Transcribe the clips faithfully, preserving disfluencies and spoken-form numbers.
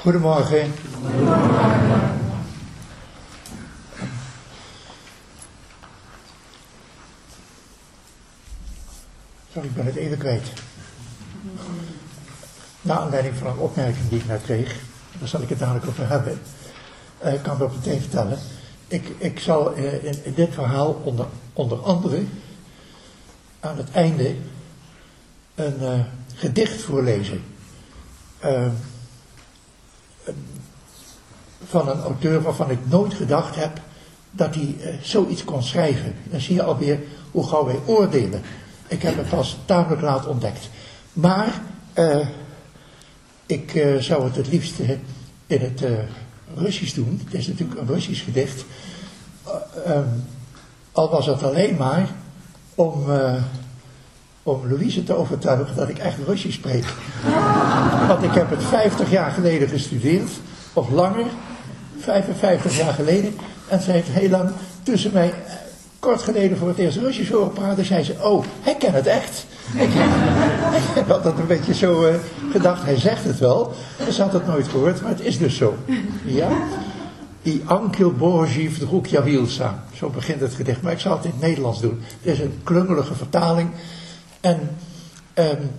Goedemorgen. Goedemorgen. Sorry, ik ben het even kwijt. Na aanleiding van een opmerking die ik net kreeg, daar zal ik het dadelijk over hebben. Uh, ik kan het op meteen vertellen. Ik, ik zal uh, in, in dit verhaal onder, onder andere aan het einde een uh, gedicht voorlezen. Uh, van een auteur waarvan ik nooit gedacht heb dat hij uh, zoiets kon schrijven. Dan zie je alweer hoe gauw wij oordelen. Ik heb het pas tamelijk laat ontdekt. Maar uh, ik uh, zou het het liefst uh, in het uh, Russisch doen. Het is natuurlijk een Russisch gedicht. Uh, um, al was het alleen maar om, uh, om Louise te overtuigen dat ik echt Russisch spreek. Want ik heb het vijftig jaar geleden gestudeerd. Of langer. vijfenvijftig jaar geleden. En ze heeft heel lang tussen mij... Kort geleden voor het eerst Russisch horen praten, zei ze, oh, hij kent het echt. Ik heb altijd een beetje zo uh, gedacht, hij zegt het wel. Ze had het nooit gehoord, maar het is dus zo. Ja? I Ankel Boží vdruk Javilsa. Zo begint het gedicht, maar ik zal het in het Nederlands doen. Het is een klungelige vertaling. En um,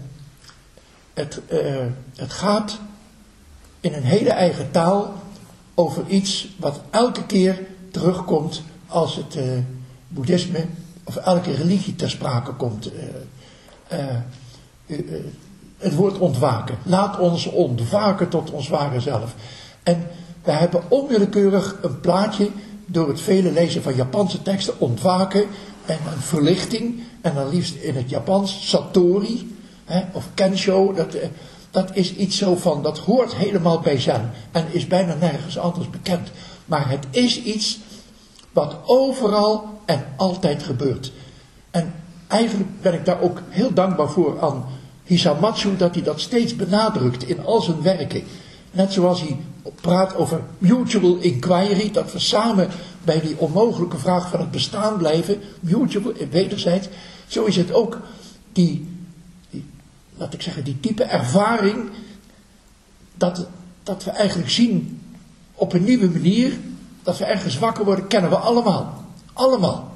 het, uh, het gaat in een hele eigen taal over iets wat elke keer terugkomt als het... Uh, boeddhisme, of elke religie ter sprake komt. Uh, uh, uh, uh, het woord ontwaken. Laat ons ontwaken tot ons ware zelf. En we hebben onwillekeurig een plaatje door het vele lezen van Japanse teksten, ontwaken en een verlichting, en dan liefst in het Japans, satori, hè, of kensho, dat, uh, dat is iets zo van, dat hoort helemaal bij zen en is bijna nergens anders bekend. Maar het is iets wat overal en altijd gebeurt. En eigenlijk ben ik daar ook heel dankbaar voor aan Hisamatsu, dat hij dat steeds benadrukt in al zijn werken. Net zoals hij praat over mutual inquiry, dat we samen bij die onmogelijke vraag van het bestaan blijven, mutual, wederzijds. Zo is het ook die, die laat ik zeggen, die type ervaring, dat, dat we eigenlijk zien op een nieuwe manier, dat we ergens wakker worden, kennen we allemaal. Allemaal.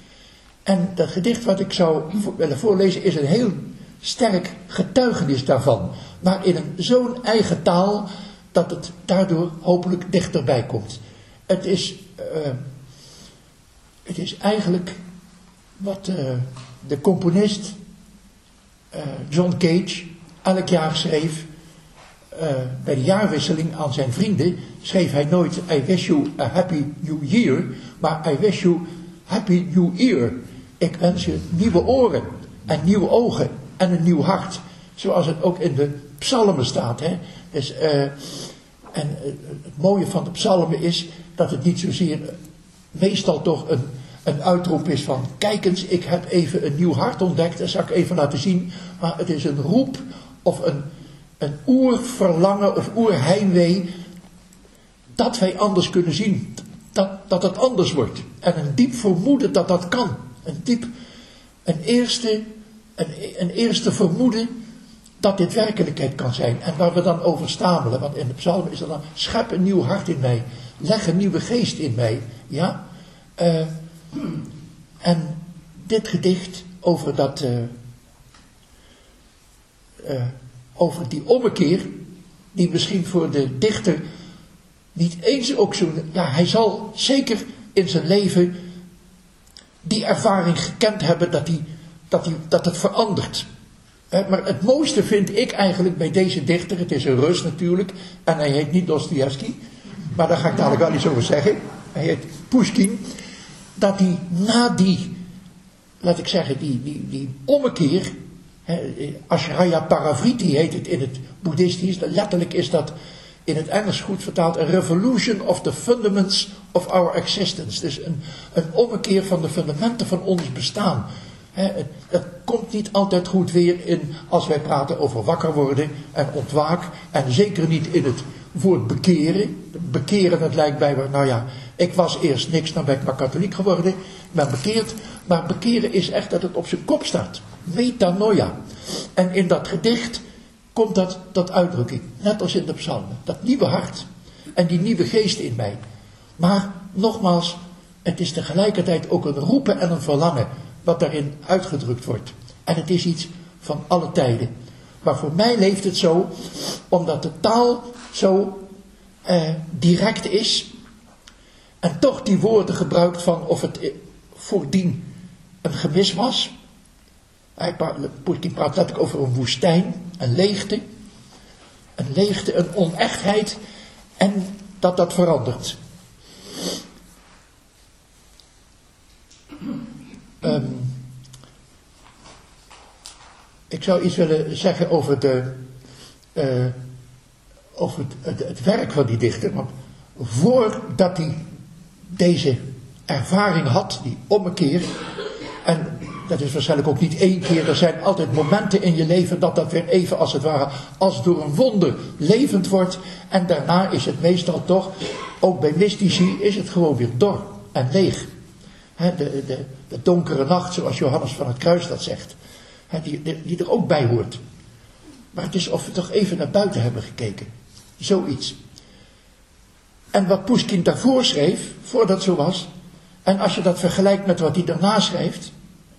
En dat gedicht wat ik zou willen voorlezen is een heel sterk getuigenis daarvan. Maar in een zo'n eigen taal dat het daardoor hopelijk dichterbij komt. Het is, uh, het is eigenlijk wat uh, de componist uh, John Cage elk jaar schreef. Uh, bij de jaarwisseling aan zijn vrienden schreef hij nooit I wish you a happy new year, maar I wish you happy new ear. Ik wens je nieuwe oren en nieuwe ogen en een nieuw hart. Zoals het ook in de psalmen staat. Hè? Dus, uh, en uh, het mooie van de psalmen is dat het niet zozeer uh, meestal toch een, een uitroep is van kijk eens, ik heb even een nieuw hart ontdekt, dat zal ik even laten zien. Maar het is een roep of een Een oerverlangen of oerheimwee dat wij anders kunnen zien. Dat, dat het anders wordt. En een diep vermoeden dat dat kan. Een diep, een eerste, een, een eerste vermoeden dat dit werkelijkheid kan zijn. En waar we dan over stamelen. Want in de psalmen is er dan, schep een nieuw hart in mij. Leg een nieuwe geest in mij. Ja? Uh, en dit gedicht over dat... Uh, uh, over die ommekeer, die misschien voor de dichter niet eens ook zo... Ja, hij zal zeker in zijn leven die ervaring gekend hebben dat, hij, dat, hij, dat het verandert. He, maar het mooiste vind ik eigenlijk bij deze dichter, het is een Rus natuurlijk, en hij heet niet Dostojevski, maar daar ga ik dadelijk wel iets over zeggen. Hij heet Pushkin, dat hij na die, laat ik zeggen, die, die, die ommekeer... Ashraya Paravriti heet het in het boeddhistisch. Letterlijk is dat in het Engels goed vertaald een revolution of the fundaments of our existence. Dus een, een ommekeer van de fundamenten van ons bestaan. He, het komt niet altijd goed weer in als wij praten over wakker worden en ontwaak. En zeker niet in het woord bekeren. Bekeren, het lijkt bij me, nou ja, ik was eerst niks, dan ben ik maar katholiek geworden. Ik ben bekeerd. Maar bekeren is echt dat het op zijn kop staat. Metanoia. En in dat gedicht komt dat tot uitdrukking. Net als in de psalmen. Dat nieuwe hart. En die nieuwe geest in mij. Maar nogmaals, het is tegelijkertijd ook een roepen en een verlangen. Wat daarin uitgedrukt wordt. En het is iets van alle tijden. Maar voor mij leeft het zo. Omdat de taal zo eh, direct is. En toch die woorden gebruikt van of het voordien een gemis was. Pushkin praat letterlijk over een woestijn, een leegte. Een leegte, een onechtheid. En dat dat verandert. Um, ik zou iets willen zeggen over, de, uh, over het, het, het werk van die dichter. Want voordat hij deze ervaring had, die ommekeer. En dat is waarschijnlijk ook niet één keer. Er zijn altijd momenten in je leven dat dat weer even als het ware als door een wonder levend wordt. En daarna is het meestal toch, ook bij mystici, is het gewoon weer dor en leeg. He, de, de, de donkere nacht, zoals Johannes van het Kruis dat zegt. He, die, die, die er ook bij hoort. Maar het is of we toch even naar buiten hebben gekeken. Zoiets. En wat Pushkin daarvoor schreef, voordat het zo was. En als je dat vergelijkt met wat hij daarna schrijft.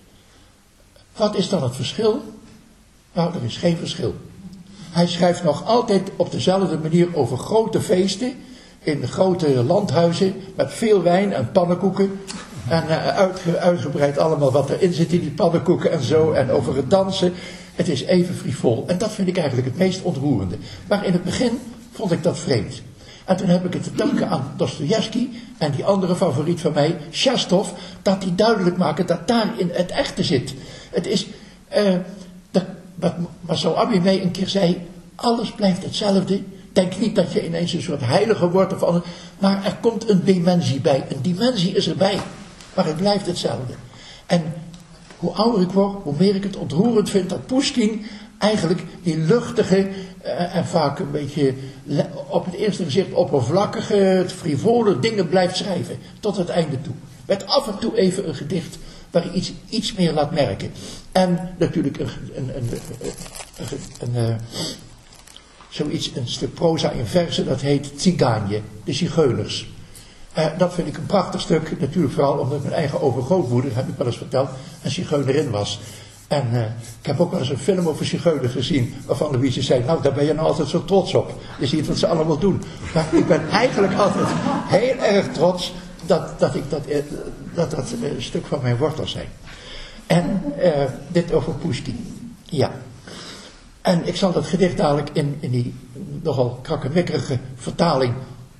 Wat is dan het verschil? Nou, er is geen verschil. Hij schrijft nog altijd op dezelfde manier over grote feesten. In grote landhuizen met veel wijn en pannenkoeken. En uh, uitge, uitgebreid allemaal wat erin zit in die pannenkoeken en zo. En over het dansen. Het is even frivol. En dat vind ik eigenlijk het meest ontroerende. Maar in het begin vond ik dat vreemd. En toen heb ik het te danken aan Dostojevski en die andere favoriet van mij, Shastov, dat die duidelijk maken dat daarin het echte zit. Het is, uh, dat, wat Masaobi mij een keer zei, alles blijft hetzelfde. Denk niet dat je ineens een soort heilige wordt of anders, maar er komt een dimensie bij. Een dimensie is erbij, maar het blijft hetzelfde. En hoe ouder ik word, hoe meer ik het ontroerend vind dat Pushkin eigenlijk die luchtige uh, en vaak een beetje op het eerste gezicht oppervlakkige, frivole dingen blijft schrijven. Tot het einde toe. Met af en toe even een gedicht waar hij iets, iets meer laat merken. En natuurlijk een, een, een, een, een, een, zoiets, een stuk proza in verzen, dat heet Tsiganje, de zigeuners. Uh, dat vind ik een prachtig stuk, natuurlijk vooral omdat mijn eigen overgrootmoeder, heb ik wel eens verteld, een zigeunerin was. En uh, ik heb ook wel eens een film over zigeuner gezien, waarvan Louise zei, nou daar ben je nou altijd zo trots op. Je ziet wat ze allemaal doen. Maar ik ben eigenlijk altijd heel erg trots dat dat, ik dat, uh, dat, dat uh, een stuk van mijn wortels zijn. En uh, dit over Pushkin. Ja. En ik zal dat gedicht dadelijk in, in die nogal krakkemikkerige vertaling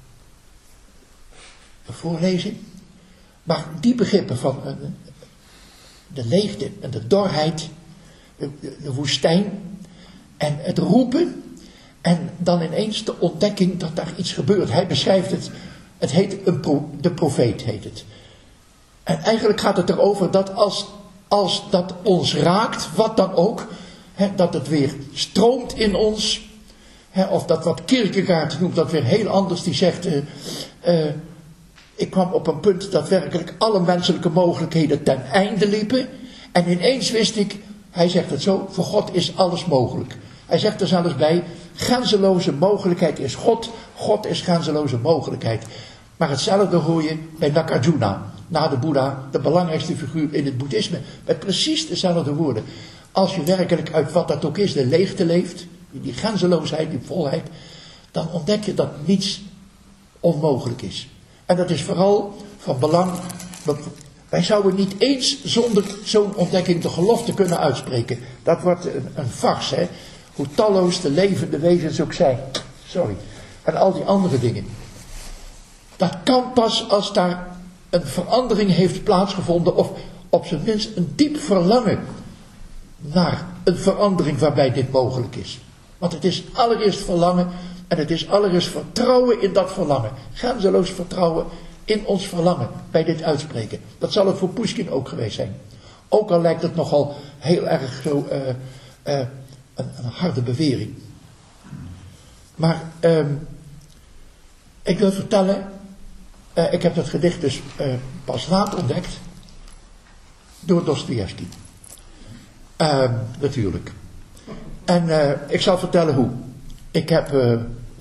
voorlezen. Maar die begrippen van uh, de leegte en de dorheid, de, de, de woestijn en het roepen en dan ineens de ontdekking dat daar iets gebeurt. Hij beschrijft het, het heet een pro, de profeet heet het. En eigenlijk gaat het erover dat als, als dat ons raakt, wat dan ook, hè, dat het weer stroomt in ons, hè, of dat wat Kierkegaard noemt dat weer heel anders, die zegt, uh, uh, ik kwam op een punt dat werkelijk alle menselijke mogelijkheden ten einde liepen. En ineens wist ik, hij zegt het zo, voor God is alles mogelijk. Hij zegt er zelfs bij, grenzeloze mogelijkheid is God, God is grenzeloze mogelijkheid. Maar hetzelfde hoor je bij Nagarjuna, na de Boeddha, de belangrijkste figuur in het boeddhisme. Met precies dezelfde woorden. Als je werkelijk uit wat dat ook is, de leegte leeft, die grenzeloosheid, die volheid, dan ontdek je dat niets onmogelijk is. En dat is vooral van belang. Wij zouden niet eens zonder zo'n ontdekking de gelofte kunnen uitspreken. Dat wordt een, een farce, hè. Hoe talloos de levende wezens ook zijn. Sorry. En al die andere dingen. Dat kan pas als daar een verandering heeft plaatsgevonden. Of op zijn minst een diep verlangen naar een verandering waarbij dit mogelijk is. Want het is allereerst verlangen. En het is allereerst vertrouwen in dat verlangen. Grenzeloos vertrouwen in ons verlangen bij dit uitspreken. Dat zal het voor Pushkin ook geweest zijn. Ook al lijkt het nogal heel erg zo uh, uh, een, een harde bewering. Maar uh, ik wil vertellen, uh, ik heb dat gedicht dus uh, pas laat ontdekt door Dostojevski. Uh, natuurlijk. En uh, ik zal vertellen hoe. Ik heb, uh,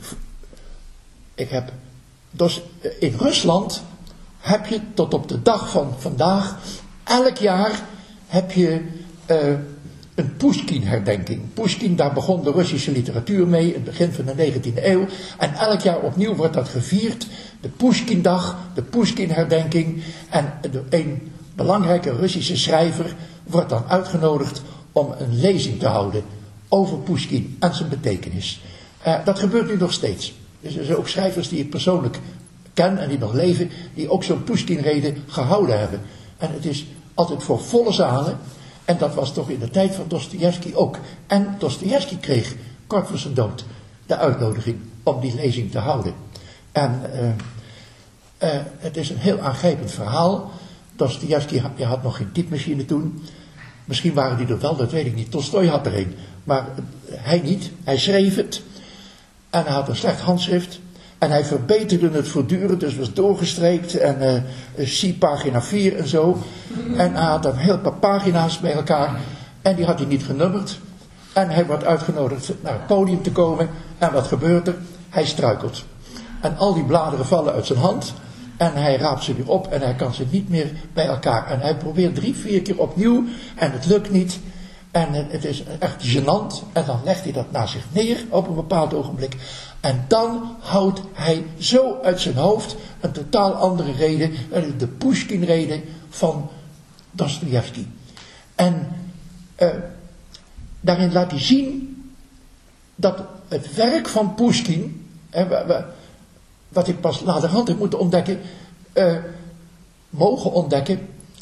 ik heb, dus in Rusland heb je tot op de dag van vandaag, elk jaar heb je uh, een Pushkin-herdenking. Pushkin, daar begon de Russische literatuur mee in het begin van de negentiende eeuw. En elk jaar opnieuw wordt dat gevierd. De Pushkin-dag, de Pushkin-herdenking. En de, een belangrijke Russische schrijver wordt dan uitgenodigd om een lezing te houden over Pushkin en zijn betekenis. Uh, dat gebeurt nu nog steeds. Dus er zijn ook schrijvers die ik persoonlijk ken en die nog leven, die ook zo'n Pushkin-rede gehouden hebben. En het is altijd voor volle zalen. En dat was toch in de tijd van Dostojevski ook. En Dostojevski kreeg kort voor zijn dood de uitnodiging om die lezing te houden. En uh, uh, het is een heel aangrijpend verhaal. Dostojevski had, je had nog geen typemachine toen. Misschien waren die er wel, dat weet ik niet. Tolstoj had er een. Maar uh, hij niet. Hij schreef het. En hij had een slecht handschrift. En hij verbeterde het voortdurend, dus was doorgestreept en uh, zie pagina vier en zo. En hij had dan heel paar pagina's bij elkaar en die had hij niet genummerd. En hij wordt uitgenodigd naar het podium te komen en wat gebeurt er? Hij struikelt. En al die bladeren vallen uit zijn hand en hij raapt ze weer op en hij kan ze niet meer bij elkaar. En hij probeert drie, vier keer opnieuw en het lukt niet. En het is echt gênant. En dan legt hij dat naast zich neer op een bepaald ogenblik. En dan houdt hij zo uit zijn hoofd een totaal andere reden. De Pushkin-rede van Dostojevski. En uh, daarin laat hij zien dat het werk van Pushkin, hè, wat ik pas laterhand heb moeten ontdekken, uh, mogen ontdekken.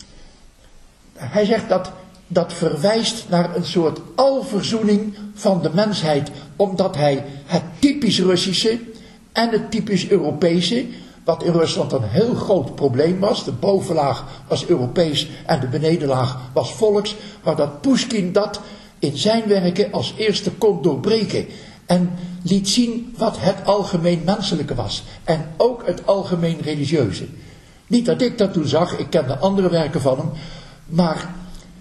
Hij zegt dat dat verwijst naar een soort alverzoening van de mensheid, omdat hij het typisch Russische en het typisch Europese, wat in Rusland een heel groot probleem was, de bovenlaag was Europees en de benedenlaag was volks, maar dat Pushkin dat in zijn werken als eerste kon doorbreken en liet zien wat het algemeen menselijke was en ook het algemeen religieuze. Niet dat ik dat toen zag, ik kende andere werken van hem, maar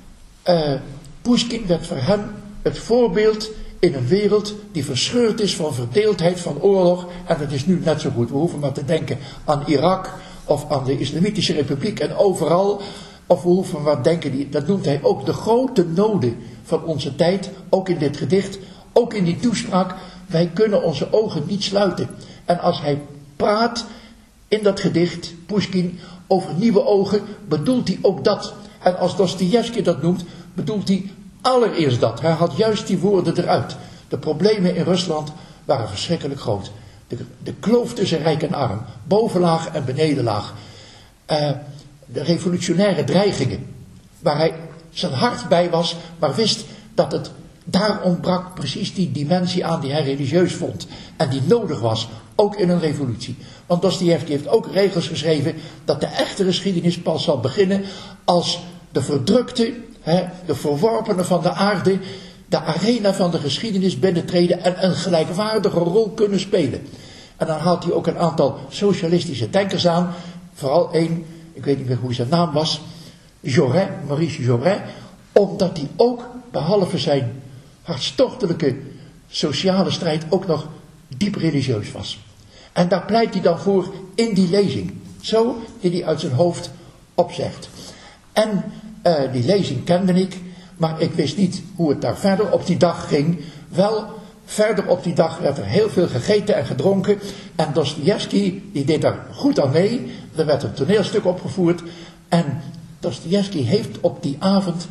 Uh, Pushkin werd voor hem het voorbeeld in een wereld die verscheurd is van verdeeldheid, van oorlog. En dat is nu net zo goed. We hoeven maar te denken aan Irak of aan de Islamitische Republiek en overal. Of we hoeven maar te denken, dat noemt hij ook de grote noden van onze tijd. Ook in dit gedicht, ook in die toespraak. Wij kunnen onze ogen niet sluiten. En als hij praat in dat gedicht, Pushkin, over nieuwe ogen, bedoelt hij ook dat. En als Dostojevski dat noemt, bedoelt hij allereerst dat. Hij had juist die woorden eruit. De problemen in Rusland waren verschrikkelijk groot. De, de kloof tussen rijk en arm, bovenlaag en benedenlaag. Uh, de revolutionaire dreigingen, waar hij zijn hart bij was, maar wist dat het daar ontbrak precies die dimensie aan die hij religieus vond. En die nodig was, ook in een revolutie. Want Dostojevski heeft ook regels geschreven dat de echte geschiedenis pas zal beginnen als de verdrukte, hè, de verworpenen van de aarde, de arena van de geschiedenis binnentreden en een gelijkwaardige rol kunnen spelen. En dan haalt hij ook een aantal socialistische denkers aan, vooral één, ik weet niet meer hoe zijn naam was, Jaurès, Maurice Jaurès, omdat hij ook, behalve zijn hartstochtelijke sociale strijd, ook nog diep religieus was. En daar pleit hij dan voor in die lezing. Zo die hij uit zijn hoofd opzegt. En uh, die lezing kende ik, maar ik wist niet hoe het daar verder op die dag ging. Wel, verder op die dag werd er heel veel gegeten en gedronken. En Dostojevski, die deed daar goed aan mee. Er werd een toneelstuk opgevoerd. En Dostojevski heeft op die avond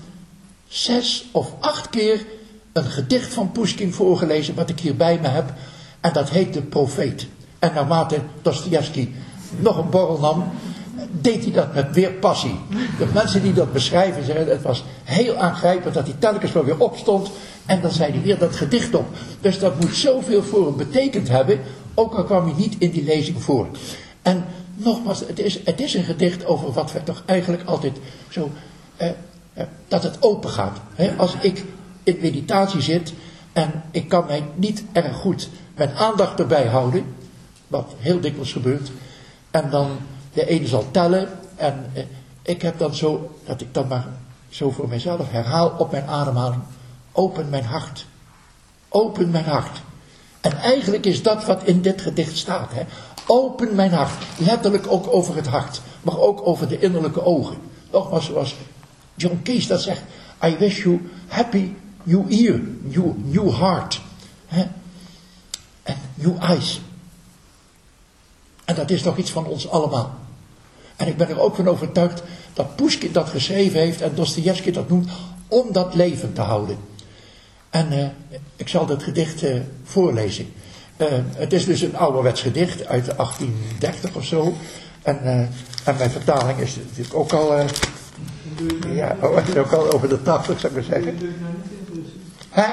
zes of acht keer een gedicht van Pushkin voorgelezen, wat ik hier bij me heb. En dat heet De Profeet. En naarmate Dostojevski nog een borrel nam, deed hij dat met weer passie. De mensen die dat beschrijven zeggen, het was heel aangrijpend dat hij telkens wel weer opstond en dan zei hij weer dat gedicht op. Dus dat moet zoveel voor hem betekend hebben, ook al kwam hij niet in die lezing voor. En nogmaals, het is, het is een gedicht over wat we toch eigenlijk altijd zo, eh, eh, dat het open gaat. Hè? Als ik in meditatie zit en ik kan mij niet erg goed mijn aandacht erbij houden, wat heel dikwijls gebeurt, en dan de ene zal tellen en eh, ik heb dan zo, dat ik dan maar zo voor mijzelf herhaal op mijn ademhaling, open mijn hart, Open mijn hart. En eigenlijk is dat wat in dit gedicht staat. Hè? Open mijn hart. Letterlijk ook over het hart. Maar ook over de innerlijke ogen. Nogmaals zoals John Keys dat zegt. I wish you happy new ear. New, new heart. Hè? En new eyes. En dat is toch iets van ons allemaal. En ik ben er ook van overtuigd dat Pushkin dat geschreven heeft en Dostojevski dat noemt om dat leven te houden. En uh, ik zal dat gedicht uh, voorlezen. Uh, het is dus een ouderwets gedicht uit achttien dertig of zo. En, uh, en mijn vertaling is natuurlijk ook al, uh, ja, oh, is ook al over de tachtig, zou ik maar zeggen. Hè?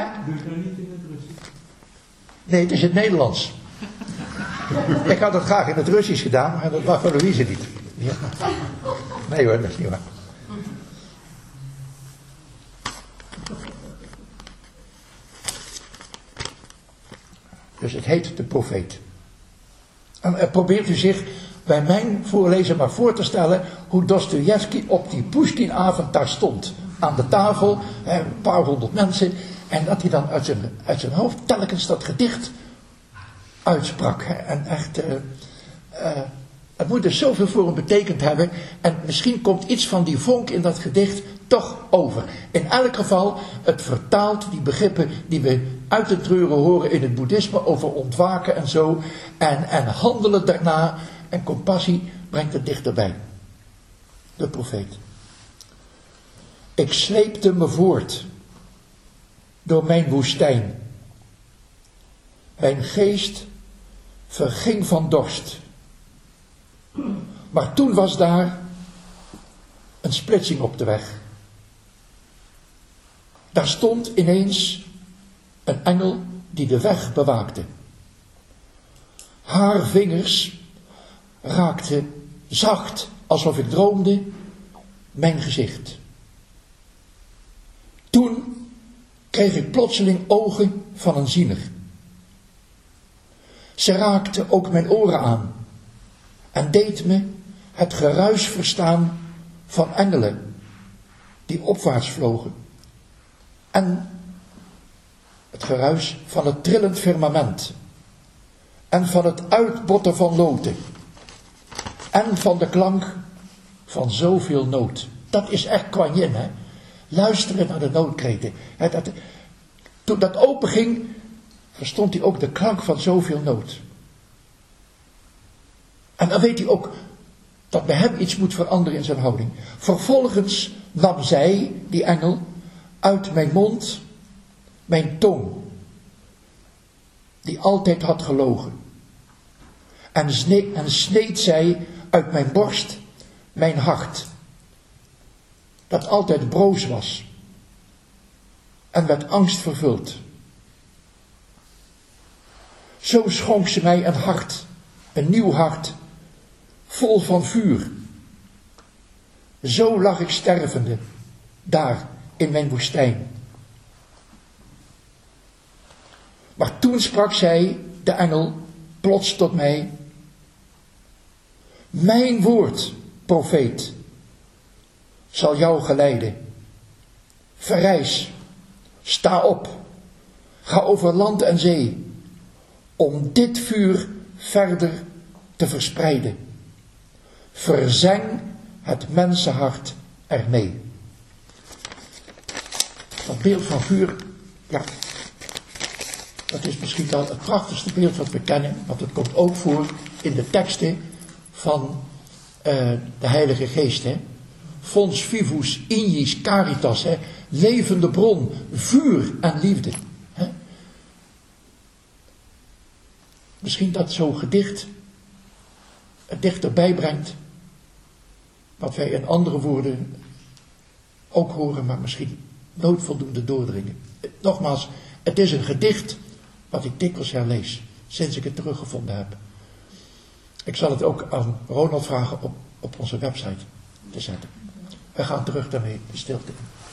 Nee, het is in het Nederlands. Ik had het graag in het Russisch gedaan, maar dat mag van Louise niet. Ja. Nee hoor, dat is niet waar. Dus het heet De Profeet. En uh, probeert u zich bij mijn voorlezen maar voor te stellen hoe Dostojevski op die Pushkinavond daar stond. Aan de tafel, hè, een paar honderd mensen. En dat hij dan uit zijn, uit zijn hoofd telkens dat gedicht uitsprak. Hè. En echt, uh, uh, het moet dus zoveel voor hem betekend hebben. En misschien komt iets van die vonk in dat gedicht toch over. In elk geval, het vertaalt die begrippen die we uit de treuren horen in het boeddhisme over ontwaken en zo. En, en handelen daarna. En compassie brengt het dichterbij. De profeet. Ik sleepte me voort door mijn woestijn. Mijn geest verging van dorst. Maar toen was daar een splitsing op de weg. Daar stond ineens een engel die de weg bewaakte. Haar vingers raakten zacht, alsof ik droomde, mijn gezicht. Toen kreeg ik plotseling ogen van een ziener. Ze raakte ook mijn oren aan en deed me het geruis verstaan van engelen die opwaarts vlogen. En het geruis van het trillend firmament en van het uitbotten van loten en van de klank van zoveel nood. Dat is echt Kuan-Yin, hè. Luisteren naar de noodkreten. He, dat, toen dat open ging, verstond hij ook de klank van zoveel nood. En dan weet hij ook dat bij hem iets moet veranderen in zijn houding. Vervolgens nam zij, die engel, uit mijn mond mijn tong, die altijd had gelogen. En sneed, en sneed zij uit mijn borst mijn hart, dat altijd broos was en met angst vervuld. Zo schonk ze mij een hart, een nieuw hart, vol van vuur. Zo lag ik stervende, daar in mijn woestijn. Maar toen sprak zij, de engel, plots tot mij. Mijn woord, profeet, zal jou geleiden. Verrijs, sta op, ga over land en zee, om dit vuur verder te verspreiden. Verzeng het mensenhart ermee. Dat beeld van vuur, ja, dat is misschien wel het prachtigste beeld wat we kennen, want het komt ook voor in de teksten van uh, de Heilige Geest, hè. Fons vivus ignis caritas, hè, levende bron, vuur en liefde. Hè. Misschien dat zo'n gedicht het dichterbij brengt wat wij in andere woorden ook horen, maar misschien nooit voldoende doordringen. Nogmaals, het is een gedicht wat ik dikwijls herlees, sinds ik het teruggevonden heb. Ik zal het ook aan Ronald vragen op, op onze website te zetten. We gaan terug daarmee de stilte in.